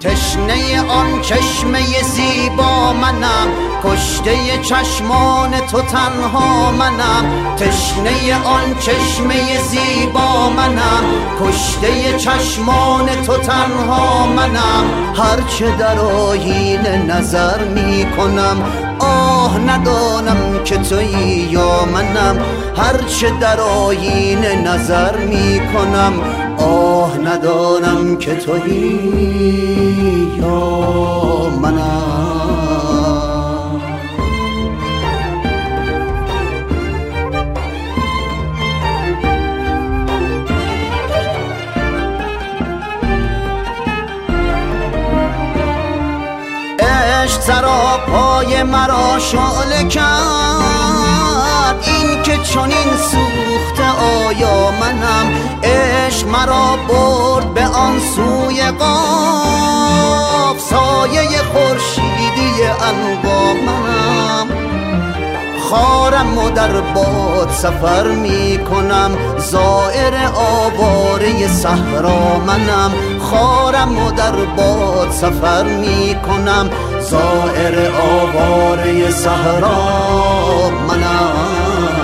تشنه آن چشمه زیبا منم، کشته چشمان تو تنها منم. تشنه آن چشمه زیبا منم، کشته چشمان تو تنها منم. هرچه در آینه نظر می کنم، آه ندانم که تویی یا منم. هرچه در آینه نظر می کنم، آه ندانم که تویی یا منم. عشق سراپای مرا شعله کرد، این که چنین سوخته آیا منم. عشق مرا برد به آن سوی قاف، سایه خورشیدی عنقا منم. خارم و در باد سفر می کنم، زائر آواره صحرا منم. خارم و در باد سفر می کنم، زائر آواره صحرا منم.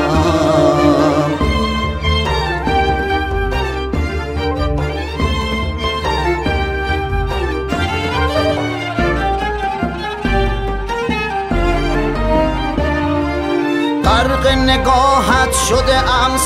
غرق نگاهت شده ام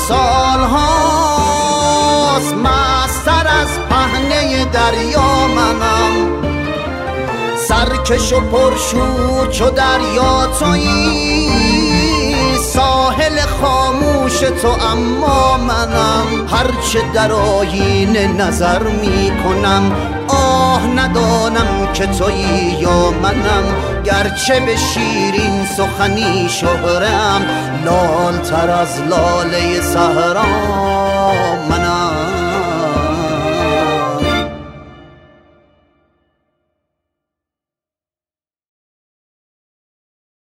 سالهاست، مستر از پهنه دریا منم. سرکش و پرشور چو دریا تویی، ساحل خاموش تو اما منم. هرچه در آینه نظر می کنم، آه ندانم که تویی یا منم. گرچه به شیرین سخنی شهره‌ام، لال تر از لاله صحرا من.